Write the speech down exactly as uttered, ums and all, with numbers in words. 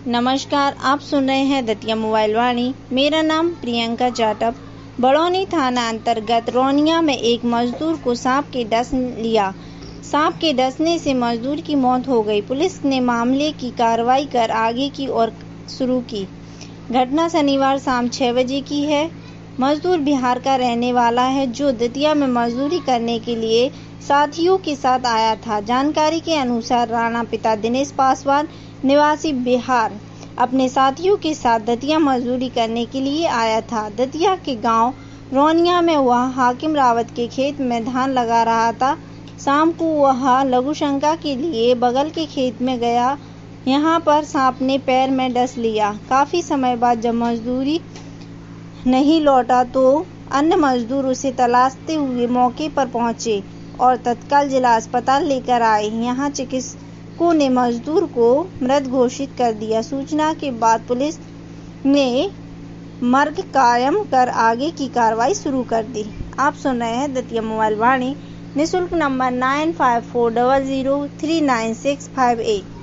नमस्कार, आप सुन रहे हैं दतिया मोबाइल वाणी। मेरा नाम प्रियंका जाटव। बड़ौनी थाना अंतर्गत रौनिया में एक मजदूर को सांप के डस लिया। सांप के डसने से मजदूर की मौत हो गई। पुलिस ने मामले की कार्रवाई कर आगे की ओर शुरू की। घटना शनिवार शाम छह बजे की है। मजदूर बिहार का रहने वाला है, जो दतिया में मजदूरी करने के लिए साथियों के साथ आया था। जानकारी के अनुसार राणा पिता दिनेश पासवान निवासी बिहार अपने साथियों के साथ दतिया मजदूरी करने के लिए आया था। दतिया के गांव रौनिया में वह हाकिम रावत के खेत में धान लगा रहा था। शाम को वह लघु शंका के लिए बगल के खेत में गया। यहाँ पर सांप ने पैर में डस लिया। काफी समय बाद जब मजदूरी नहीं लौटा तो अन्य मजदूर उसे तलाशते हुए मौके पर पहुंचे और तत्काल जिला अस्पताल लेकर आए। यहाँ चिकित्सकों ने मजदूर को मृत घोषित कर दिया। सूचना के बाद पुलिस ने मर्ग कायम कर आगे की कार्रवाई शुरू कर दी। आप सुन रहे हैं दतिया मोबाइल वाणी। निःशुल्क number nine five four zero zero three nine six five eight.